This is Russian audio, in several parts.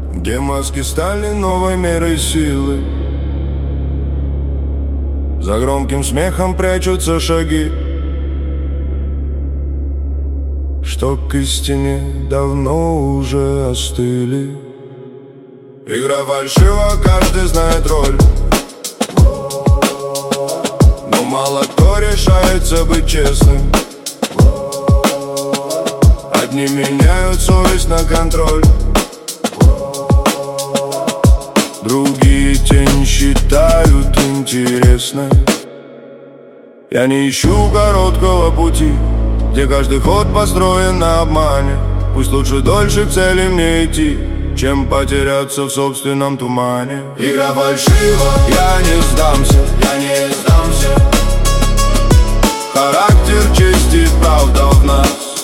где маски стали новой мерой силы. За громким смехом прячутся шаги, что к истине давно уже остыли. Игра фальшива, каждый знает роль, но мало кто решается быть честным. Одни меняют совесть на контроль, другие тень считают интересной. Я не ищу короткого пути, где каждый ход построен на обмане. Пусть лучше дольше к цели мне идти, чем потеряться в собственном тумане. Игра фальшива, я не сдамся, я не сдамся. Характер, честь и правда в нас.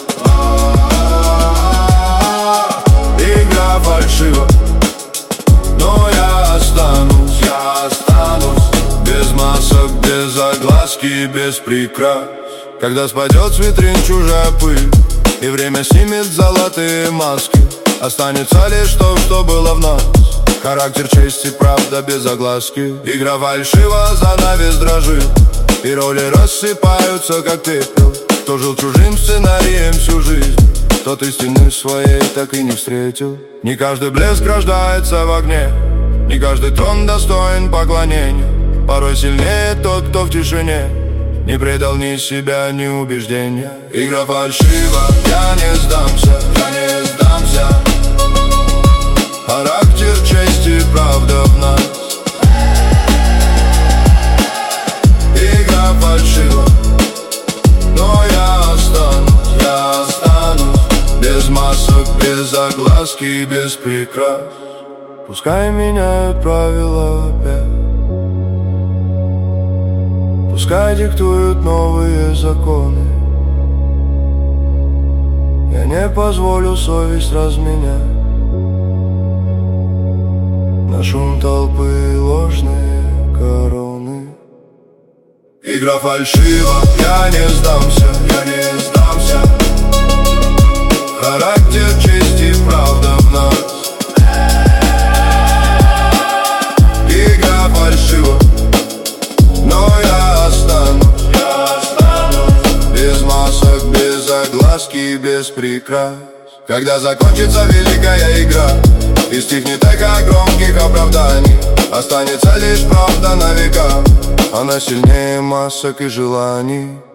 Игра фальшива, но я останусь без масок, без огласки, без прикрас. Когда спадет с витрин чужая пыль и время снимет золотые маски, останется лишь то, что было в нас. Характер, честь и правда без огласки. Игра фальшива, занавес дрожит, и роли рассыпаются, как пепел. Кто жил чужим сценарием всю жизнь, тот истины своей так и не встретил. Не каждый блеск рождается в огне, не каждый трон достоин поклонения. Порой сильнее тот, кто в тишине не предал ни себя, ни убеждения. Игра фальшива, я не сдамся, я не сдамся. Характер, честь и правда в нас. Игра фальшива, но я останусь без масок, без огласки, без прикрас. Пускай меняют правила опять, пускай диктуют новые законы. Я не позволю совесть разменять на шум толпы и ложные короны. Игра фальшива, я не сдамся, я не сдамся. Характер, честь и правда в нас. Игра фальшива, но я останусь без масок, без огласки, без прикрас. Когда закончится великая игра и стихнет эхо громких оправданий, останется лишь правда на века. Она сильнее масок и желаний.